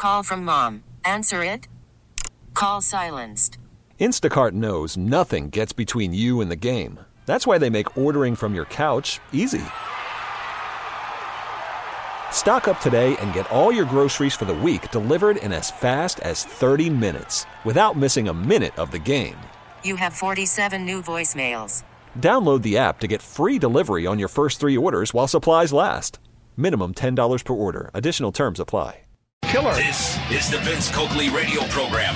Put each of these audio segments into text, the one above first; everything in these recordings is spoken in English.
Call from mom. Answer it. Call silenced. Instacart knows nothing gets between you and the game. That's why they make ordering from your couch easy. Stock up today and get all your groceries for the week delivered in as fast as 30 minutes without missing a minute of the game. You have 47 new voicemails. Download the app to get free delivery on your first 3 orders while supplies last. Minimum $10 per order. Additional terms apply. Killer. This is the Vince Coakley radio program.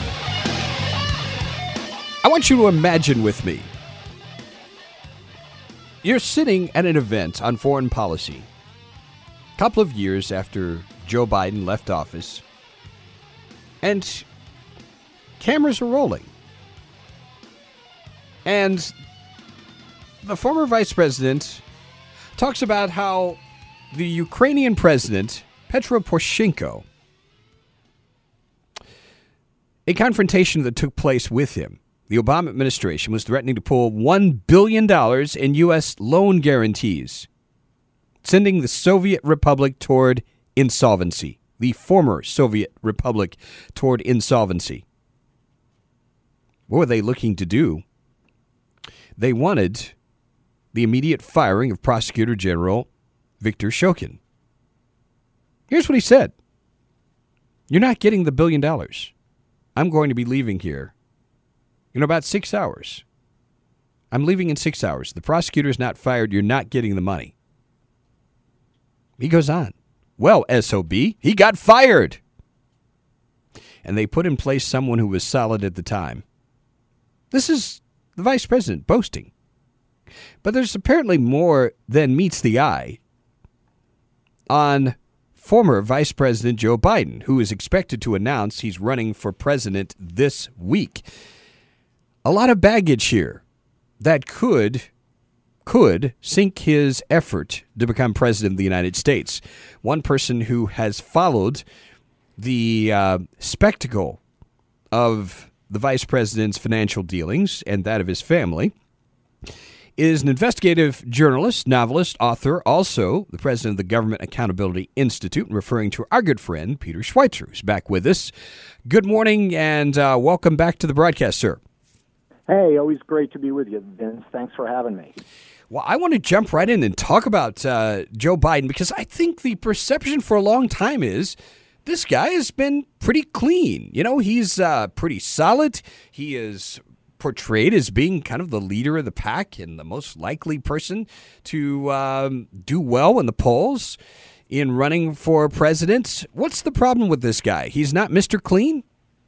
I want you to imagine with me. You're sitting at an event on foreign policy. A couple of years after Joe Biden left office. And cameras are rolling. And the former vice president talks about how the Ukrainian president, Petro Poroshenko, a confrontation that took place with him, the Obama administration was threatening to pull $1 billion in U.S. loan guarantees, sending the Soviet Republic toward insolvency, the former Soviet Republic toward insolvency. What were they looking to do? They wanted the immediate firing of Prosecutor General Viktor Shokin. Here's what he said. You're not getting the $1 billion. I'm going to be leaving here in about 6 hours. I'm leaving in 6 hours. The prosecutor's not fired. You're not getting the money. He goes on. Well, SOB, he got fired. And they put in place someone who was solid at the time. This is the vice president boasting. But there's apparently more than meets the eye on former Vice President Joe Biden, who is expected to announce he's running for president this week. A lot of baggage here that could sink his effort to become president of the United States. One person who has followed the spectacle of the vice president's financial dealings and that of his family is an investigative journalist, novelist, author, also the president of the Government Accountability Institute, and referring to our good friend Peter Schweitzer, who's back with us. Good morning and welcome back to the broadcast, sir. Hey, always great to be with you, Vince. Thanks for having me. Well, I want to jump right in and talk about Joe Biden because I think the perception for a long time is this guy has been pretty clean. You know, he's pretty solid. He is portrayed as being kind of the leader of the pack and the most likely person to do well in the polls in running for president. What's the problem with this guy? He's not Mr. Clean?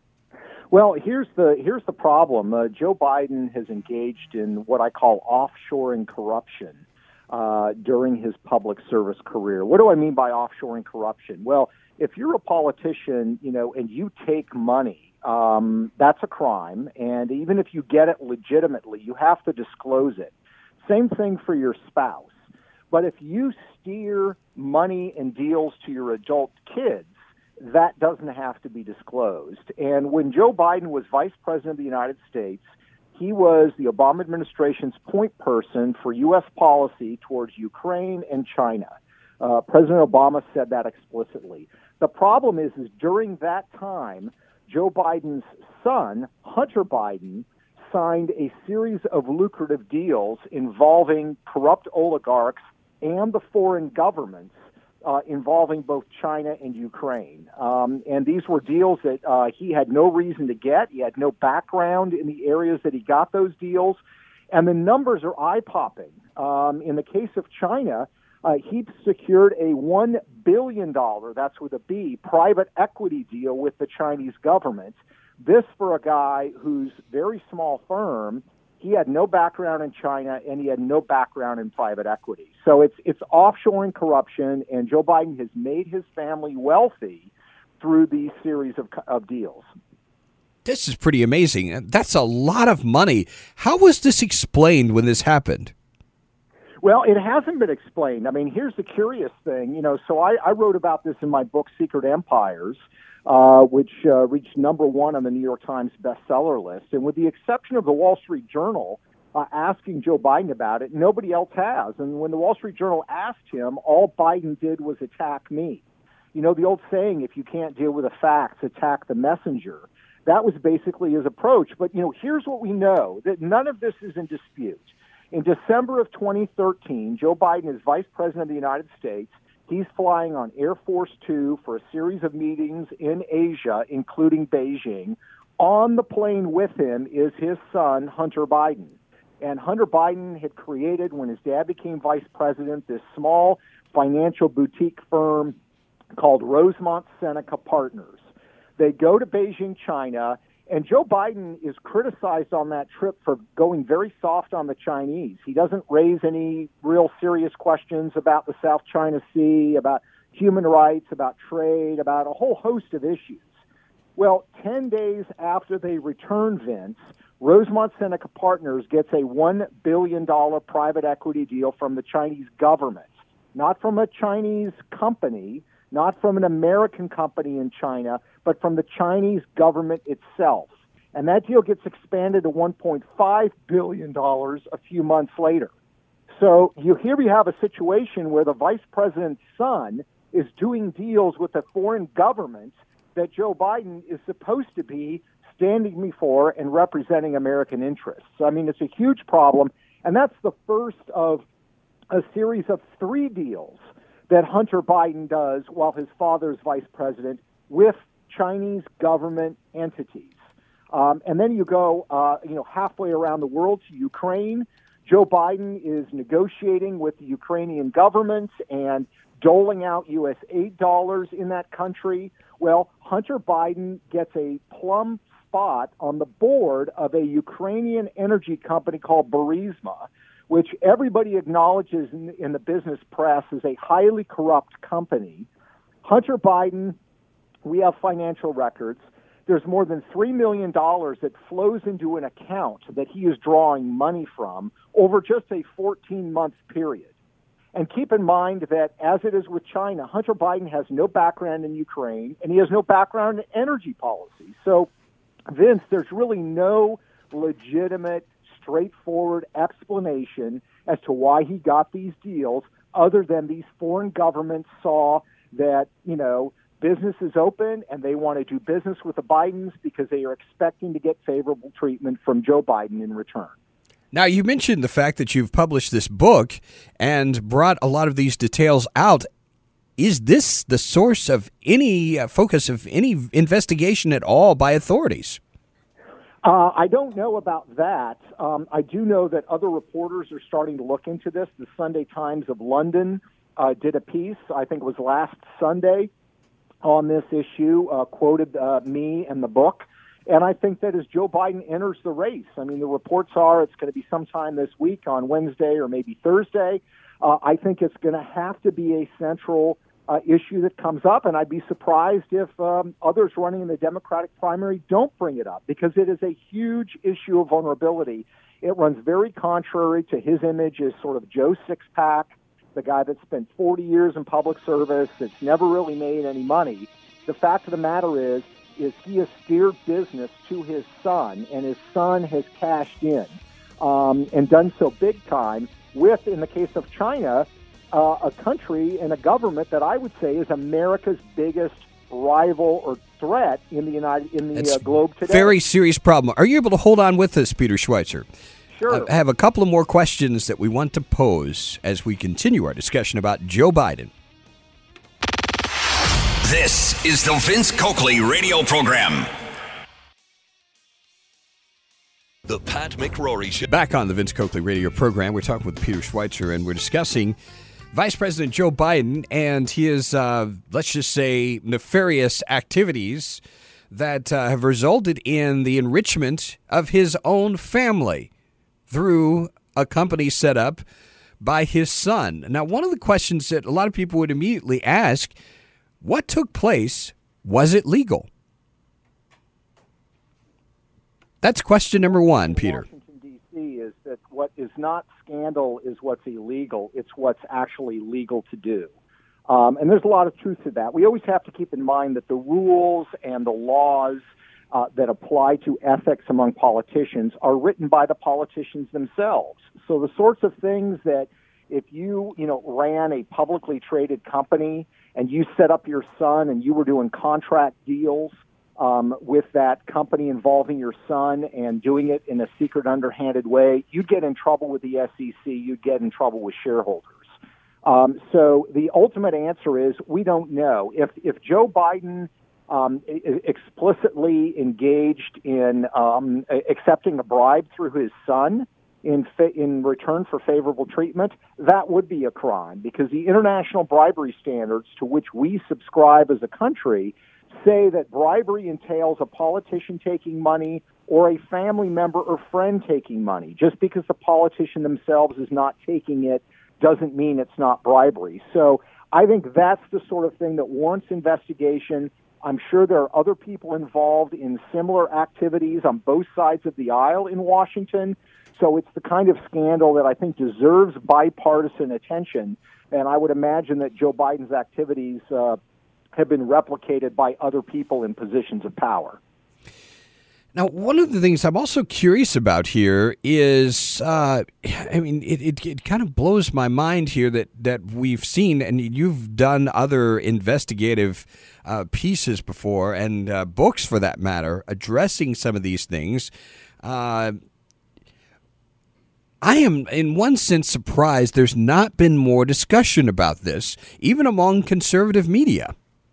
Well, here's the problem. Joe Biden has engaged in what I call offshoring corruption during his public service career. What do I mean by offshoring corruption? Well, if you're a politician, and you take money, that's a crime. And even if you get it legitimately, you have to disclose it. Same thing for your spouse. But if you steer money and deals to your adult kids, that doesn't have to be disclosed. And when Joe Biden was vice president of the United States, he was the Obama administration's point person for U.S. policy towards Ukraine and China. President Obama said that explicitly. The problem is during that time, Joe Biden's son, Hunter Biden, signed a series of lucrative deals involving corrupt oligarchs and the foreign governments involving both China and Ukraine. And these were deals that he had no reason to get. He had no background in the areas that he got those deals. And the numbers are eye-popping. In the case of China, he secured a $1 billion, that's with a B, private equity deal with the Chinese government. This for a guy whose very small firm, he had no background in China and he had no background in private equity. So it's offshoring corruption, and Joe Biden has made his family wealthy through these series of deals. This is pretty amazing. That's a lot of money. How was this explained when this happened? Well, it hasn't been explained. I mean, here's the curious thing. So I wrote about this in my book, Secret Empires, which reached #1 on the New York Times bestseller list. And with the exception of the Wall Street Journal asking Joe Biden about it, nobody else has. And when the Wall Street Journal asked him, all Biden did was attack me. You know, the old saying, if you can't deal with the facts, attack the messenger. That was basically his approach. But, you know, here's what we know, that none of this is in dispute. In December of 2013, Joe Biden is Vice President of the United States. He's flying on Air Force Two for a series of meetings in Asia, including Beijing. On the plane with him is his son, Hunter Biden. And Hunter Biden had created, when his dad became vice president, this small financial boutique firm called Rosemont Seneca Partners. They go to Beijing, China, and Joe Biden is criticized on that trip for going very soft on the Chinese. He doesn't raise any real serious questions about the South China Sea, about human rights, about trade, about a whole host of issues. Well, 10 days after they return, Vince, Rosemont Seneca Partners gets a $1 billion private equity deal from the Chinese government, not from a Chinese company, not from an American company in China, but from the Chinese government itself. And that deal gets expanded to $1.5 billion a few months later. So here we have a situation where the vice president's son is doing deals with a foreign government that Joe Biden is supposed to be standing before and representing American interests. I mean, it's a huge problem, and that's the first of a series of 3 deals that Hunter Biden does while his father is vice president with Chinese government entities. And then you go, halfway around the world to Ukraine. Joe Biden is negotiating with the Ukrainian government and doling out U.S. aid dollars in that country. Well, Hunter Biden gets a plum spot on the board of a Ukrainian energy company called Burisma, which everybody acknowledges in the business press is a highly corrupt company. Hunter Biden, we have financial records. There's more than $3 million that flows into an account that he is drawing money from over just a 14-month period. And keep in mind that, as it is with China, Hunter Biden has no background in Ukraine, and he has no background in energy policy. So, Vince, there's really no legitimate, straightforward explanation as to why he got these deals, other than these foreign governments saw that, business is open and they want to do business with the Bidens because they are expecting to get favorable treatment from Joe Biden in return. Now, you mentioned the fact that you've published this book and brought a lot of these details out. Is this the source of any focus of any investigation at all by authorities? I don't know about that. I do know that other reporters are starting to look into this. The Sunday Times of London did a piece, I think it was last Sunday, on this issue, quoted me and the book. And I think that as Joe Biden enters the race, I mean, the reports are it's going to be sometime this week on Wednesday or maybe Thursday. I think it's going to have to be a central issue that comes up, and I'd be surprised if others running in the Democratic primary don't bring it up, because it is a huge issue of vulnerability. It runs very contrary to his image as sort of Joe Sixpack, the guy that spent 40 years in public service, that's never really made any money. The fact of the matter is he has steered business to his son, and his son has cashed in and done so big time with, in the case of China, a country and a government that I would say is America's biggest rival or threat in the globe today. Very serious problem. Are you able to hold on with us, Peter Schweitzer? Sure. I have a couple of more questions that we want to pose as we continue our discussion about Joe Biden. This is the Vince Coakley radio program. The Pat McRory Show. Back on the Vince Coakley radio program, we're talking with Peter Schweitzer, and we're discussing Vice President Joe Biden and his, let's just say, nefarious activities that have resulted in the enrichment of his own family through a company set up by his son. Now, one of the questions that a lot of people would immediately ask, what took place? Was it legal? That's question number one, Peter. Washington, D.C. is that what is not scandal is what's illegal. It's what's actually legal to do. And there's a lot of truth to that. We always have to keep in mind that the rules and the laws that apply to ethics among politicians are written by the politicians themselves. So the sorts of things that if you ran a publicly traded company and you set up your son and you were doing contract deals with that company involving your son and doing it in a secret, underhanded way, you'd get in trouble with the SEC. You'd get in trouble with shareholders. So the ultimate answer is we don't know. If Joe Biden explicitly engaged in accepting a bribe through his son in return for favorable treatment, that would be a crime, because the international bribery standards to which we subscribe as a country say that bribery entails a politician taking money or a family member or friend taking money. Just because the politician themselves is not taking it doesn't mean it's not bribery. So I think that's the sort of thing that warrants investigation. I'm sure there are other people involved in similar activities on both sides of the aisle in Washington. So it's the kind of scandal that I think deserves bipartisan attention. And I would imagine that Joe Biden's activities have been replicated by other people in positions of power. Now, one of the things I'm also curious about here is, it kind of blows my mind here that we've seen, and you've done other investigative pieces before, and books for that matter, addressing some of these things. I am, in one sense, surprised there's not been more discussion about this, even among conservative media.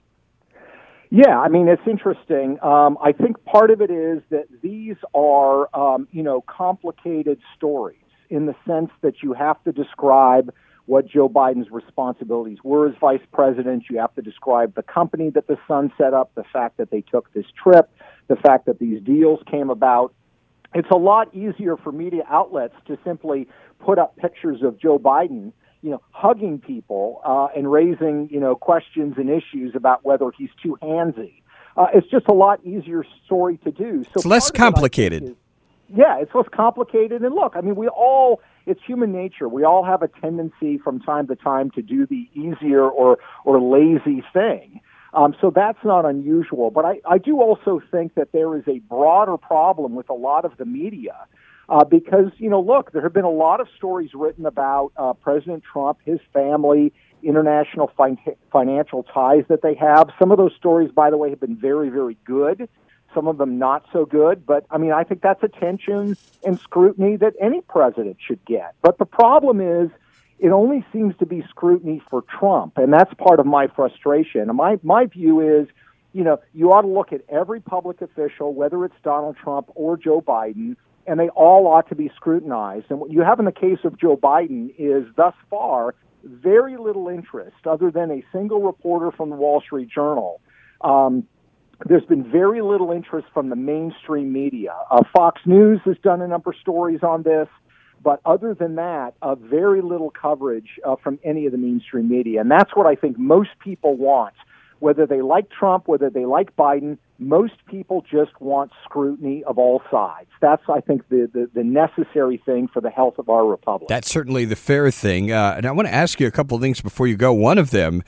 Yeah, I mean, it's interesting. I think part of it is that these are, complicated stories in the sense that you have to describe what Joe Biden's responsibilities were as vice president. You have to describe the company that the son set up, the fact that they took this trip, the fact that these deals came about. It's a lot easier for media outlets to simply put up pictures of Joe Biden, hugging people and raising, questions and issues about whether he's too handsy. It's just a lot easier story to do. So it's less complicated. It's less complicated. And look, I mean, it's human nature. We all have a tendency from time to time to do the easier or lazy thing. So that's not unusual. But I do also think that there is a broader problem with a lot of the media. Because, look, there have been a lot of stories written about President Trump, his family, international financial ties that they have. Some of those stories, by the way, have been very, very good. Some of them not so good. But, I mean, I think that's attention and scrutiny that any president should get. But the problem is it only seems to be scrutiny for Trump, and that's part of my frustration. And my view is, you ought to look at every public official, whether it's Donald Trump or Joe Biden, and they all ought to be scrutinized. And what you have in the case of Joe Biden is, thus far, very little interest, other than a single reporter from the Wall Street Journal. There's been very little interest from the mainstream media. Fox News has done a number of stories on this, but other than that, very little coverage from any of the mainstream media. And that's what I think most people want. Whether they like Trump, whether they like Biden, most people just want scrutiny of all sides. That's, I think, the necessary thing for the health of our republic. That's certainly the fair thing. And I want to ask you a couple of things before you go. One of them,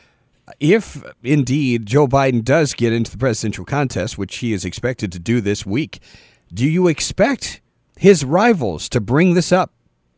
if indeed Joe Biden does get into the presidential contest, which he is expected to do this week, do you expect his rivals to bring this up?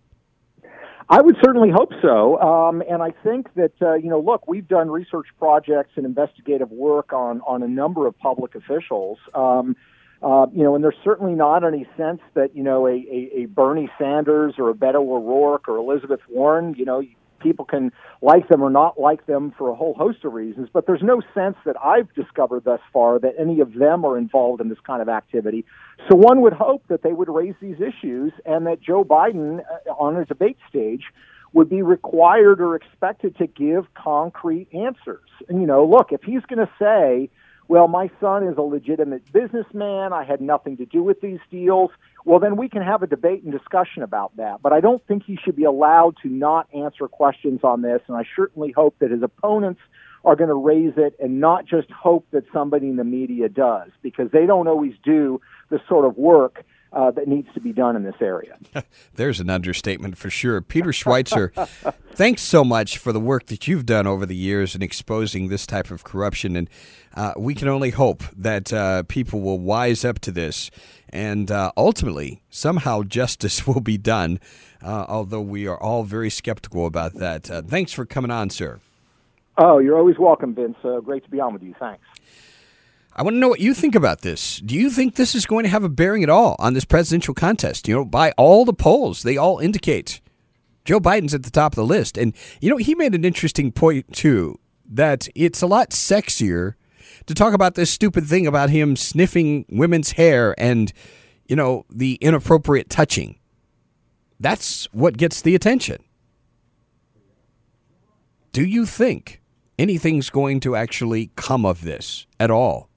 I would certainly hope so. And I think that, look, we've done research projects and investigative work on a number of public officials, and there's certainly not any sense that, a Bernie Sanders or a Beto O'Rourke or Elizabeth Warren, people can like them or not like them for a whole host of reasons, but there's no sense that I've discovered thus far that any of them are involved in this kind of activity. So one would hope that they would raise these issues and that Joe Biden, on a debate stage, would be required or expected to give concrete answers. And, look, if he's going to say, well, my son is a legitimate businessman, I had nothing to do with these deals, well, then we can have a debate and discussion about that. But I don't think he should be allowed to not answer questions on this, and I certainly hope that his opponents are going to raise it and not just hope that somebody in the media does, because they don't always do the sort of work that needs to be done in this area. There's an understatement for sure. Peter Schweizer, thanks so much for the work that you've done over the years in exposing this type of corruption. And we can only hope that people will wise up to this and ultimately somehow justice will be done, although we are all very skeptical about that. Thanks for coming on, sir. Oh, you're always welcome, Vince. Great to be on with you. Thanks. I want to know what you think about this. Do you think this is going to have a bearing at all on this presidential contest? You know, by all the polls, they all indicate Joe Biden's at the top of the list. And, you know, he made an interesting point, too, that it's a lot sexier to talk about this stupid thing about him sniffing women's hair and, you know, the inappropriate touching. That's what gets the attention. Do you think anything's going to actually come of this at all?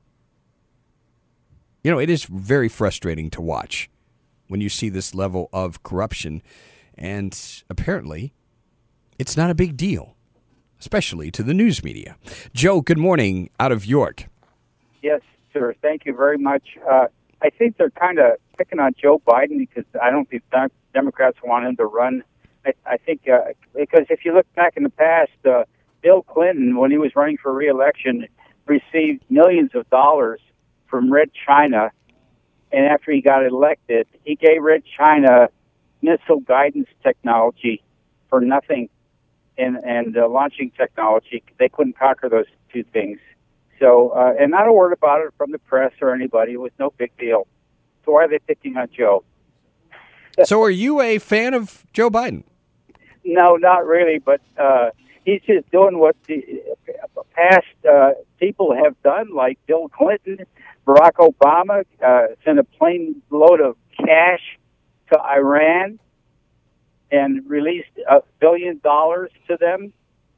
You know, it is very frustrating to watch when you see this level of corruption, and apparently it's not a big deal, especially to the news media. Joe, good morning out of York. Yes, sir. Thank you very much. I think they're kind of picking on Joe Biden because I don't think Democrats want him to run. I think because if you look back in the past, Bill Clinton, when he was running for re-election, received millions of dollars from Red China, and after he got elected, he gave Red China missile guidance technology for nothing, and launching technology. They couldn't conquer those two things. So, and not a word about it from the press or anybody. It was no big deal. So why are they picking on Joe? So are you a fan of Joe Biden? No, not really, but he's just doing what the past people have done, like Bill Clinton. Barack Obama sent a plane load of cash to Iran and released $1 billion to them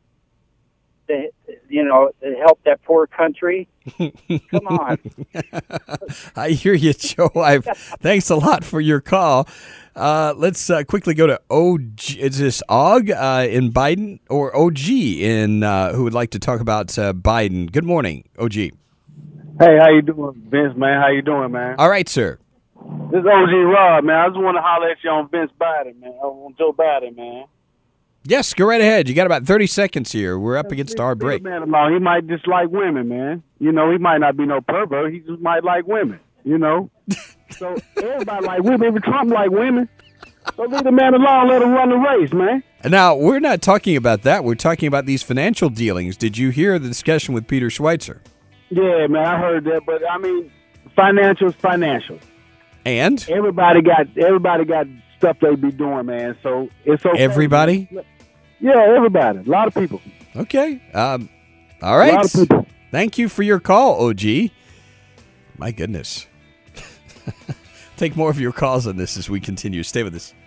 to help that poor country. Come on. I hear you, Joe. Thanks a lot for your call. Let's quickly go to OG. Is this Og in Biden or OG in who would like to talk about Biden? Good morning, OG. Hey, how you doing, Vince, man? How you doing, man? All right, sir. This is OG Rob, man. I just want to holler at you on Vince Biden, man. On Joe Biden, man. Yes, go right ahead. You got about 30 seconds here. We're up against our break. Man, he might dislike women, man. You know, he might not be no pervert. He just might like women, you know. So everybody like women. Even Trump like women. So leave the man alone. Let him run the race, man. Now, we're not talking about that. We're talking about these financial dealings. Did you hear the discussion with Peter Schweitzer? Yeah, man, I heard that. But, I mean, financial's financial. And? Everybody got stuff they be doing, man. So it's okay. Everybody? Yeah, everybody. A lot of people. Okay. All right. A lot of people. Thank you for your call, OG. My goodness. Take more of your calls on this as we continue. Stay with us.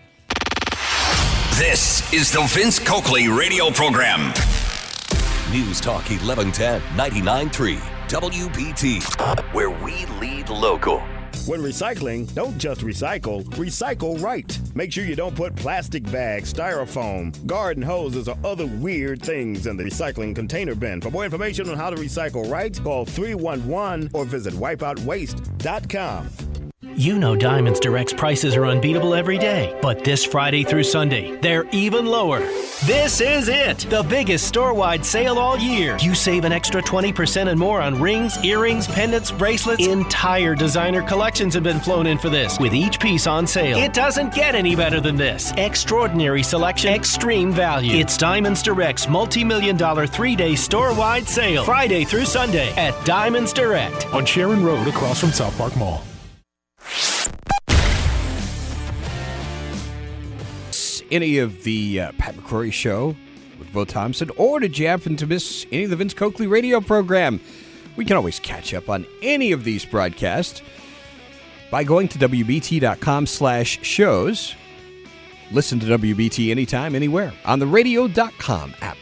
This is the Vince Coakley radio program. News Talk 1110 99.3 WBT, where we lead local. When recycling, don't just recycle, recycle right. Make sure you don't put plastic bags, styrofoam, garden hoses, or other weird things in the recycling container bin. For more information on how to recycle right, call 311 or visit wipeoutwaste.com. You know Diamonds Direct's prices are unbeatable every day, but this Friday through Sunday, they're even lower. This is it, the biggest store-wide sale all year. You save an extra 20% and more on rings, earrings, pendants, bracelets. Entire designer collections have been flown in for this, with each piece on sale. It doesn't get any better than this. Extraordinary selection, extreme value. It's Diamonds Direct's multi-million-dollar 3-day store-wide sale, Friday through Sunday at Diamonds Direct on Sharon Road across from South Park Mall. Any of the Pat McCrory Show with Bo Thompson, or did you happen to miss any of the Vince Coakley radio program? We can always catch up on any of these broadcasts by going to WBT.com/shows. Listen to WBT anytime, anywhere on the radio.com app.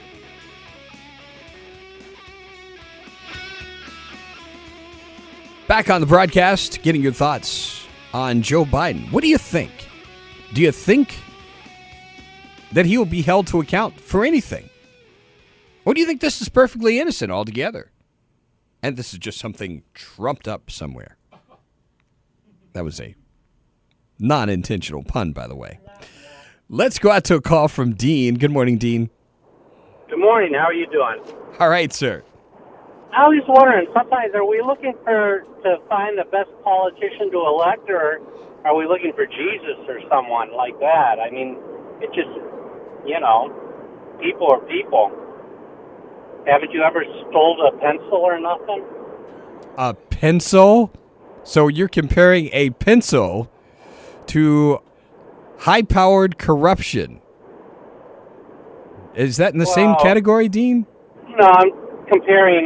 Back on the broadcast, getting your thoughts on Joe Biden. What do you think? Do you think that he will be held to account for anything? Or do you think this is perfectly innocent altogether? And this is just something trumped up somewhere. That was a non-intentional pun, by the way. Let's go out to a call from Dean. Good morning, Dean. Good morning. How are you doing? All right, sir. I was wondering, sometimes are we looking to find the best politician to elect, or are we looking for Jesus or someone like that? I mean, it just, people are people. Haven't you ever stole a pencil or nothing? A pencil? So you're comparing a pencil to high-powered corruption. Is that in the same category, Dean? No, I'm comparing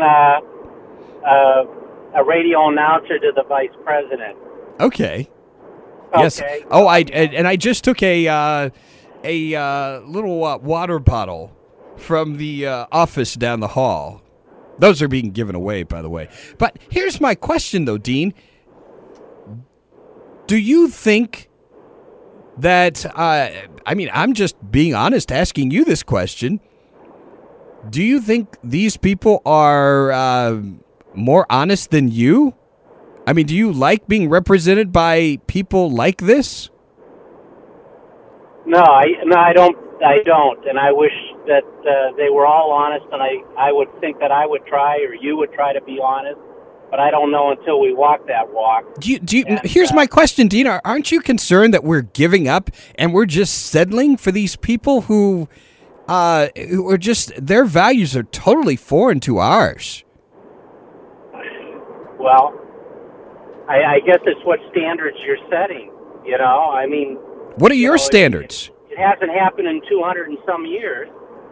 a radio announcer to the vice president. Okay. Yes. Oh, I just took a little water bottle from the office down the hall. Those are being given away, by the way. But here's my question, though, Dean. Do you think that, I'm just being honest asking you this question. Do you think these people are more honest than you? I mean, do you like being represented by people like this? No, I don't, and I wish that they were all honest, and I would think that I would try, or you would try to be honest, but I don't know until we walk that walk. Here's my question, Dean. Aren't you concerned that we're giving up and we're just settling for these people who are just, their values are totally foreign to ours? Well, I guess it's what standards you're setting, you know? I mean... What are your standards? It hasn't happened in 200 and some years.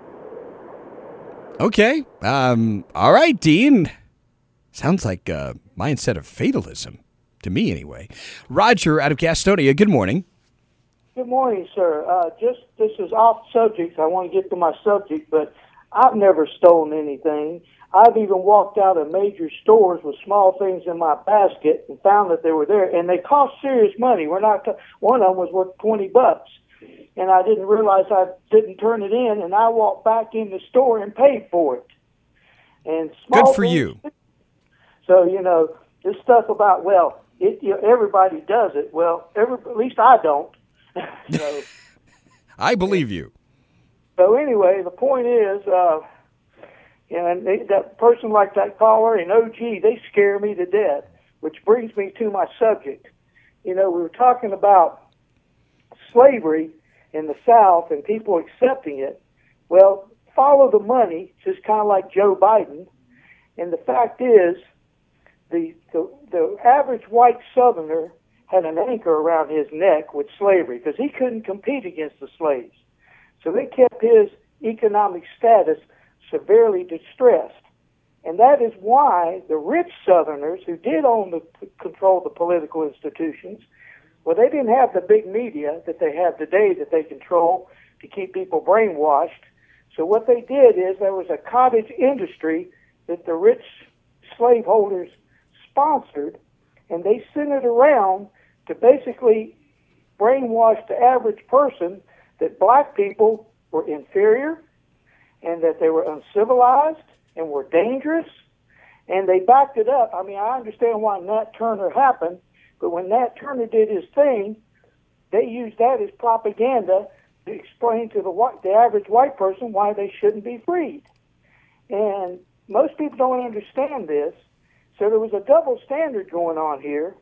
Okay. All right, Dean. Sounds like a mindset of fatalism, to me anyway. Roger out of Gastonia, good morning. Good morning, sir. This is off subject. I want to get to my subject, but I've never stolen anything. I've even walked out of major stores with small things in my basket and found that they were there, and they cost serious money. One of them was worth $20, and I didn't realize I didn't turn it in, and I walked back in the store and paid for it. And small good for you. So, this stuff about, everybody does it. Well, at least I don't. So, I believe you. So anyway, the point is, that person like that caller and OG, they scare me to death, which brings me to my subject. We were talking about slavery in the South and people accepting it. Well, follow the money, just kind of like Joe Biden. And the fact is, the average white Southerner had an anchor around his neck with slavery because he couldn't compete against the slaves. So they kept his economic status severely distressed. And that is why the rich Southerners who did control the political institutions, well, they didn't have the big media that they have today that they control to keep people brainwashed. So what they did is there was a cottage industry that the rich slaveholders sponsored, and they sent it around to basically brainwash the average person that black people were inferior and that they were uncivilized and were dangerous, and they backed it up. I mean, I understand why Nat Turner happened, but when Nat Turner did his thing, they used that as propaganda to explain to the average white person why they shouldn't be freed. And most people don't understand this, so there was a double standard going on here,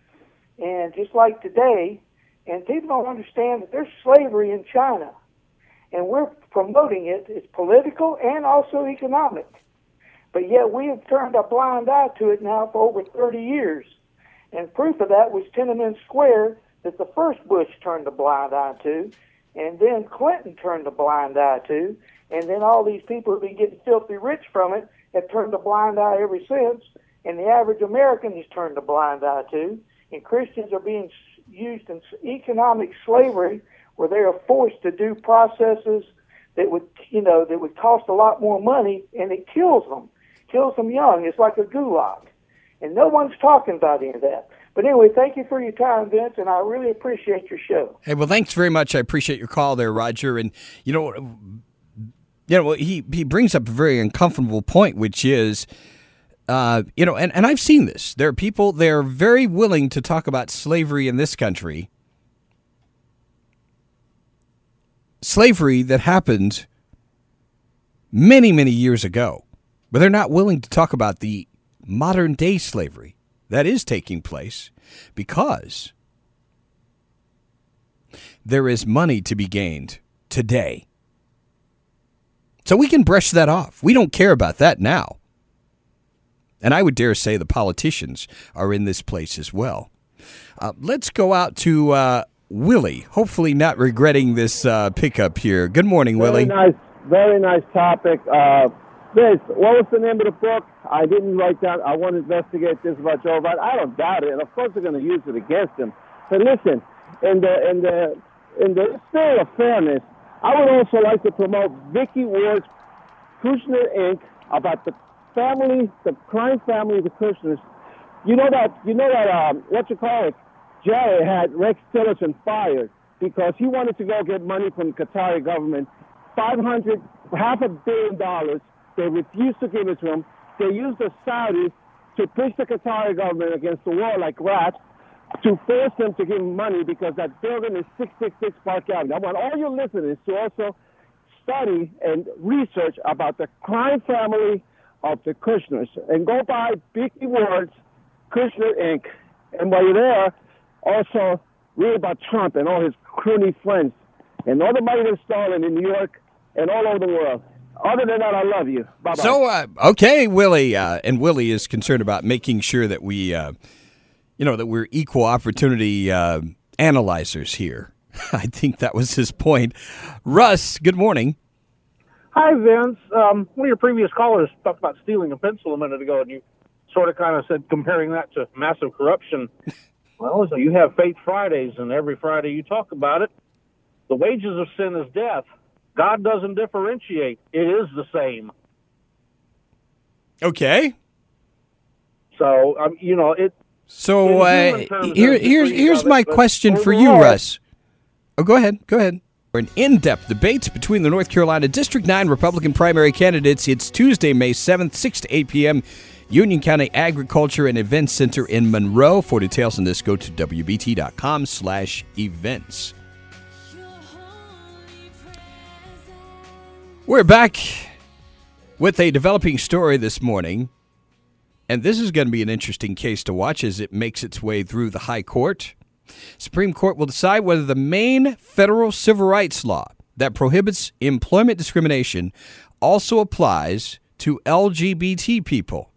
and just like today, and people don't understand that there's slavery in China, and we're promoting it. It's political and also economic. But yet we have turned a blind eye to it now for over 30 years. And proof of that was Tiananmen Square that the first Bush turned a blind eye to, and then Clinton turned a blind eye to, and then all these people who've been getting filthy rich from it have turned a blind eye ever since, and the average American has turned a blind eye to, and Christians are being used in economic slavery where they are forced to do processes that would cost a lot more money, and it kills them young. It's like a gulag. And no one's talking about any of that. But anyway, thank you for your time, Vince, and I really appreciate your show. Hey, well, thanks very much. I appreciate your call there, Roger. And, he brings up a very uncomfortable point, which is, and I've seen this. There are people, they're very willing to talk about slavery in this country. Slavery that happened many, many years ago. But they're not willing to talk about the modern day slavery that is taking place because there is money to be gained today. So we can brush that off. We don't care about that now. And I would dare say the politicians are in this place as well. Let's go out to Willie, hopefully not regretting this pickup here. Good morning, Willie. Very nice topic. What was the name of the book? I didn't write that. I want to investigate this about Joe Biden. I don't doubt it, and of course they're going to use it against him. But listen, in the spirit of fairness, I would also like to promote Vicky Ward's Kushner Inc. about the family, the crime family of the Kushners. You know that Jerry had Rex Tillerson fired because he wanted to go get money from the Qatari government, $500 million. They refused to give it to him. They used the Saudis to push the Qatari government against the wall like rats to force them to give him money because that building is 666 Park Avenue. I want all your listeners to also study and research about the crime family of the Kushners and go buy Vicky Ward's Kushner Inc. And while you're there, also read about Trump and all his crony friends and all the money they've stolen in New York and all over the world. Other than that, I love you. Bye-bye. So, okay, Willie, and Willie is concerned about making sure that we, that we're equal opportunity analyzers here. I think that was his point. Russ, good morning. Hi, Vince. One of your previous callers talked about stealing a pencil a minute ago, and you sort of kind of said comparing that to massive corruption. Well, so you have Faith Fridays, and every Friday you talk about it. The wages of sin is death. God doesn't differentiate. It is the same. Okay. So, it. So here's my question for you, Russ. Oh, go ahead. For an in-depth debate between the North Carolina District 9 Republican primary candidates, it's Tuesday, May 7th, 6 to 8 p.m., Union County Agriculture and Events Center in Monroe. For details on this, go to wbt.com/events. We're back with a developing story this morning, and this is going to be an interesting case to watch as it makes its way through the High Court. Supreme Court will decide whether the main federal civil rights law that prohibits employment discrimination also applies to LGBT people.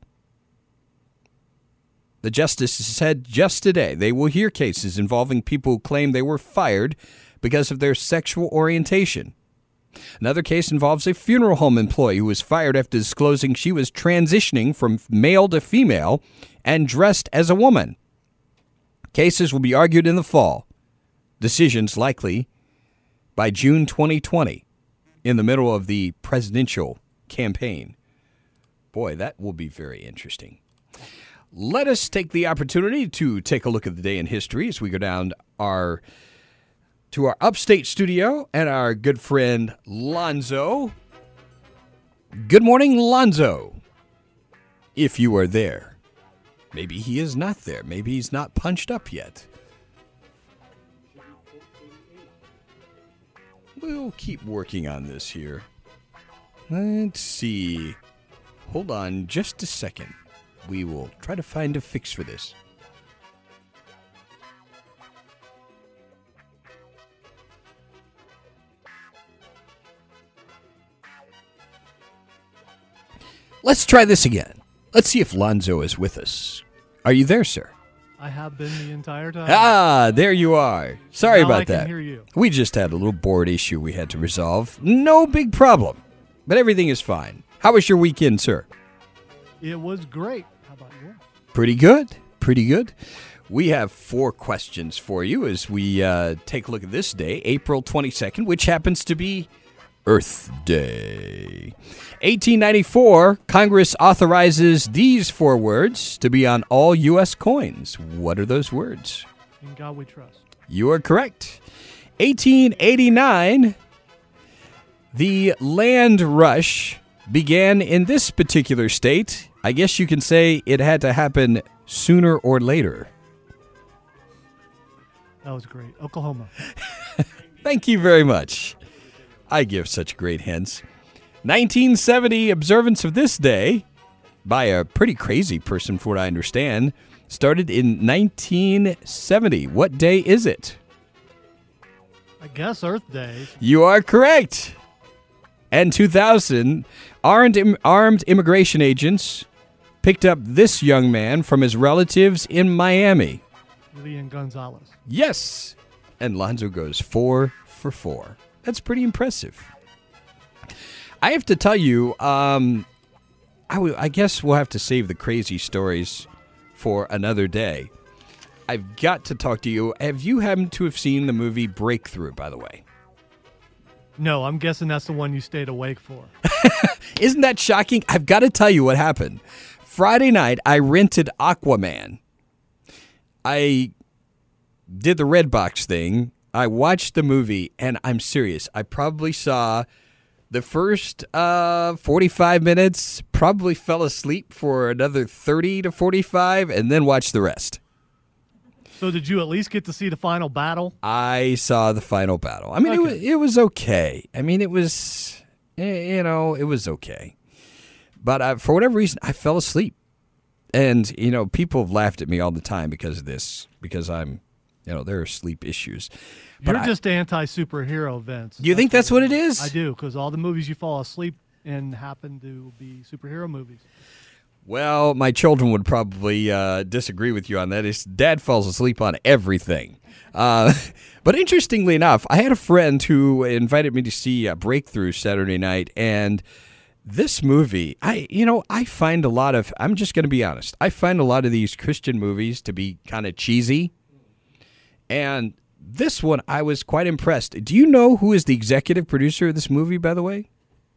The justices said just today they will hear cases involving people who claim they were fired because of their sexual orientation. Another case involves a funeral home employee who was fired after disclosing she was transitioning from male to female and dressed as a woman. Cases will be argued in the fall. Decisions likely by June 2020, in the middle of the presidential campaign. Boy, that will be very interesting. Let us take the opportunity to take a look at the day in history as we go down to our upstate studio and our good friend Lonzo. Good morning, Lonzo. If you are there. Maybe he is not there. Maybe he's not punched up yet. We'll keep working on this here. Let's see. Hold on just a second. We will try to find a fix for this. Let's try this again. Let's see if Lonzo is with us. Are you there, sir? I have been the entire time. Ah, there you are. Sorry about that. I can hear you. We just had a little board issue we had to resolve. No big problem, but everything is fine. How was your weekend, sir? It was great. How about yours? Pretty good. We have 4 questions for you as we take a look at this day, April 22nd, which happens to be Earth Day. 1894, Congress authorizes these 4 words to be on all U.S. coins. What are those words? In God we trust. You are correct. 1889, the land rush began in this particular state. I guess you can say it had to happen sooner or later. That was great. Oklahoma. Thank you very much. I give such great hints. 1970, observance of this day by a pretty crazy person, from what I understand, started in 1970. What day is it? I guess Earth Day. You are correct. And 2000, armed immigration agents picked up this young man from his relatives in Miami. Leon Gonzalez. Yes. And Lonzo goes 4 for 4. That's pretty impressive. I have to tell you, I guess we'll have to save the crazy stories for another day. I've got to talk to you. Have you happened to have seen the movie Breakthrough, by the way? No, I'm guessing that's the one you stayed awake for. Isn't that shocking? I've got to tell you what happened. Friday night, I rented Aquaman. I did the Redbox thing. I watched the movie, and I'm serious. I probably saw the first 45 minutes, probably fell asleep for another 30 to 45, and then watched the rest. So did you at least get to see the final battle? I saw the final battle. I mean, it was okay. I mean, it was, it was okay. But for whatever reason, I fell asleep. And, people have laughed at me all the time because of this, because I'm, there are sleep issues. But You're just anti-superhero, Vince. Do you think that's what it is? I do, because all the movies you fall asleep in happen to be superhero movies. Well, my children would probably disagree with you on that. Dad falls asleep on everything. But interestingly enough, I had a friend who invited me to see Breakthrough Saturday night, and this movie, I find a lot of, I'm just going to be honest, I find a lot of these Christian movies to be kind of cheesy. And this one, I was quite impressed. Do you know who is the executive producer of this movie, by the way?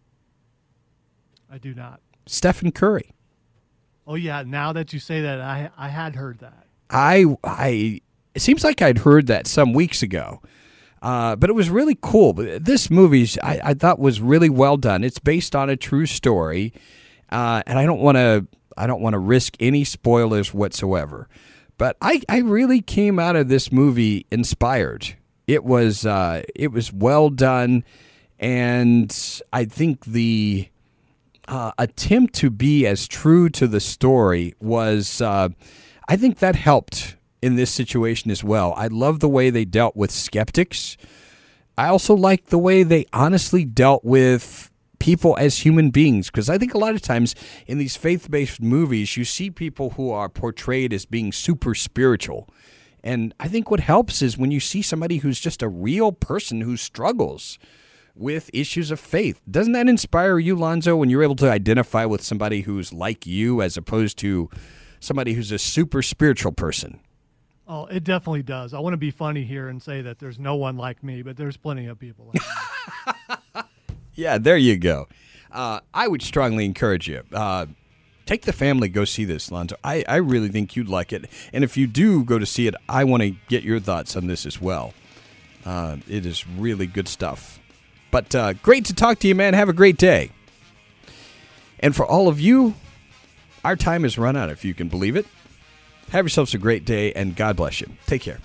I do not. Stephen Curry. Oh, yeah. Now that you say that, I had heard that. It seems like I'd heard that some weeks ago. But it was really cool. This movie, I thought, was really well done. It's based on a true story, and I don't want to risk any spoilers whatsoever. But I really came out of this movie inspired. It was well done, and I think the attempt to be as true to the story was, I think that helped in this situation as well. I love the way they dealt with skeptics. I also like the way they honestly dealt with people as human beings, because I think a lot of times in these faith-based movies, you see people who are portrayed as being super spiritual. And I think what helps is when you see somebody who's just a real person who struggles with issues of faith. Doesn't that inspire you, Lonzo, when you're able to identify with somebody who's like you as opposed to somebody who's a super spiritual person? Oh, it definitely does. I want to be funny here and say that there's no one like me, but there's plenty of people like me. Yeah, there you go. I would strongly encourage you. Take the family, go see this, Lonzo. I really think you'd like it. And if you do go to see it, I want to get your thoughts on this as well. It is really good stuff. But great to talk to you, man. Have a great day. And for all of you, our time has run out, if you can believe it. Have yourselves a great day, and God bless you. Take care.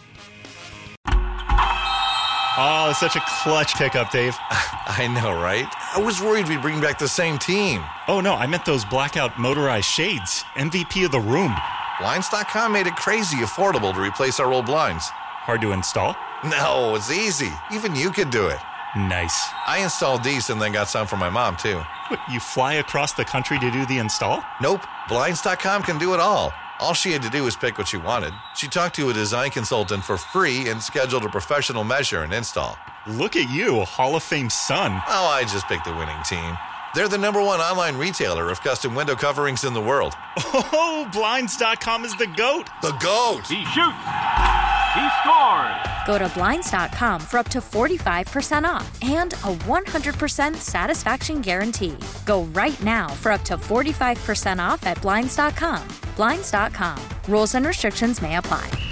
Oh, such a clutch pickup, Dave. I know, right? I was worried we'd bring back the same team. Oh, no, I meant those blackout motorized shades. MVP of the room. Blinds.com made it crazy affordable to replace our old blinds. Hard to install? No, it's easy. Even you could do it. Nice. I installed these and then got some for my mom, too. What, you fly across the country to do the install? Nope. Blinds.com can do it all. All she had to do was pick what she wanted. She talked to a design consultant for free and scheduled a professional measure and install. Look at you, a Hall of Fame son. Oh, I just picked the winning team. They're the #1 online retailer of custom window coverings in the world. Oh, Blinds.com is the GOAT. The GOAT. He shoots. He scores. Go to Blinds.com for up to 45% off and a 100% satisfaction guarantee. Go right now for up to 45% off at Blinds.com. Blinds.com. Rules and restrictions may apply.